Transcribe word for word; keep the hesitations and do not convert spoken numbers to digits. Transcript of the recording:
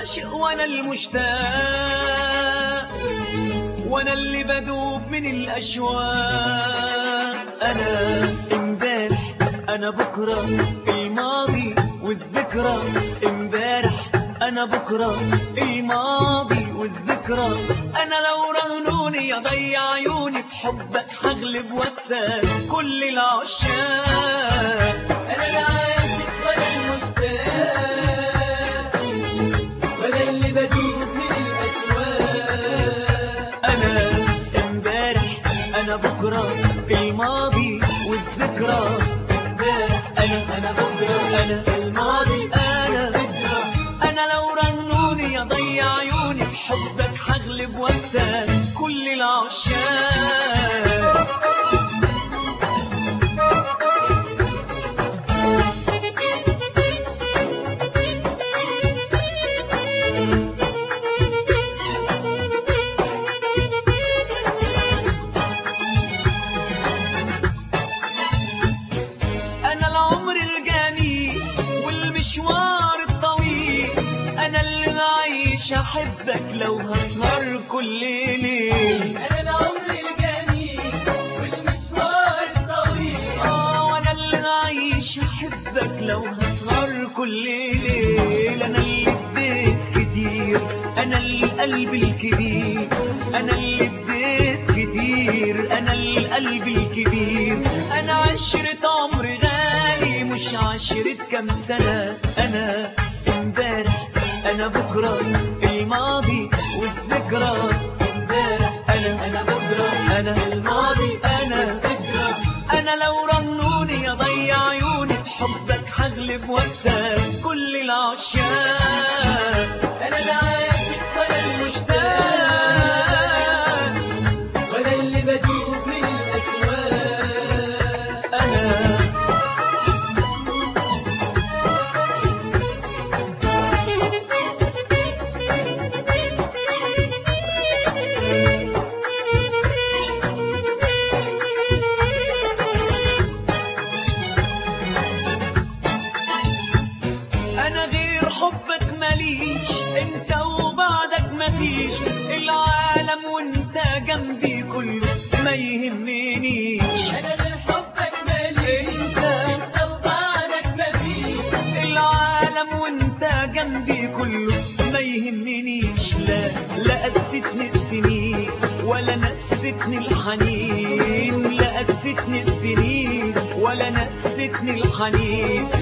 العاشق وانا المشتاق، وانا اللي بدوب من الاشواق. انا امبارح انا بكره، الماضي والذكرى. امبارح انا بكره، الماضي والذكرى. انا لو رهنوني اضيع عيوني في حبك هغلب واكسب كل العشاق. انا العاشق وانا المشتاق، وانا اللي بدوب من الاشواق. انا امبارح انا بكره، الماضي والذكرى. امبارح انا انا بكره، انا الماضي انا انا لو رنوني اضيع عيوني في حبك هغلب واكسب كل العشاق. انا العمر الجميل والمشوار الطويل، انا اللي عايش احبك لو هسهر كل ليل. انا العمر الجميل والمشوار الطويل، اه وانا اللي عايش احبك لو هسهر كل ليل. انا اللي اديت كتير، انا القلب الكبير. انا اللي اديت كتير، انا القلب الكبير. انا عشرة عمر غالي مش عشرة كام سنة. انا امبارح انا بكرة، الماضي والذكرى. امبارح انا انا بكره، انا الماضي انا والذكرى. انا لو رنوني اضيع عيوني في حبك هغلب واكسب كل العشاق. انا العاشق وانا المشتاق، وانا اللي بدوب من الاشواق. انا انا غير حبك ماليش، انت وبعدك مفيش. العالم وانت جنبي كله ما يهمنيش. انا غير حبك ماليش، انت وبعدك مفيش. العالم وانت جنبي كله ما يهمنيش. لا لا قستني السنين ولا نستني الحنين. لا قستني السنين ولا نستني الحنين.